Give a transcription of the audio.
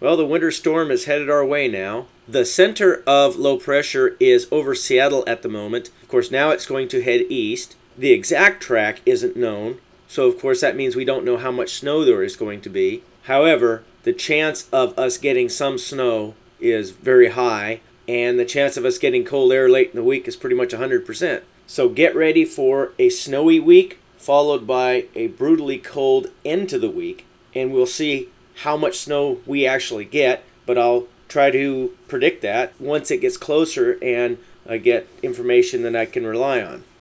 Well, the winter storm is headed our way now. The center of low pressure is over Seattle at the moment. Of course, now it's going to head east. The exact track isn't known, so of course that means we don't know how much snow there is going to be. However, the chance of us getting some snow is very high, and the chance of us getting cold air late in the week is pretty much 100%. So get ready for a snowy week, followed by a brutally cold end to the week, and we'll see how much snow we actually get, but I'll try to predict that once it gets closer and I get information that I can rely on.